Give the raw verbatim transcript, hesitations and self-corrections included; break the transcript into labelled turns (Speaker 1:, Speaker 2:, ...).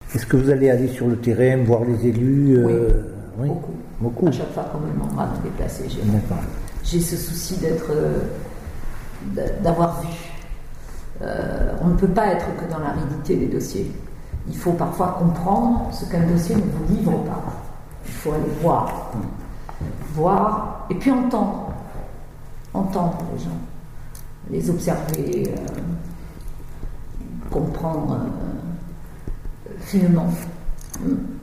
Speaker 1: Est-ce que vous allez aller sur le terrain, voir les élus euh,
Speaker 2: Oui, beaucoup.
Speaker 1: beaucoup.
Speaker 2: À chaque fois qu'on me demandera de me déplacer, j'ai, j'ai ce souci d'être, euh, d'avoir vu. Euh, on ne peut pas être que dans l'aridité des dossiers. Il faut parfois comprendre ce qu'un dossier ne vous livre pas. Il faut aller voir. Voir et puis entendre. Entendre les gens. Les observer. Euh, comprendre euh, finement.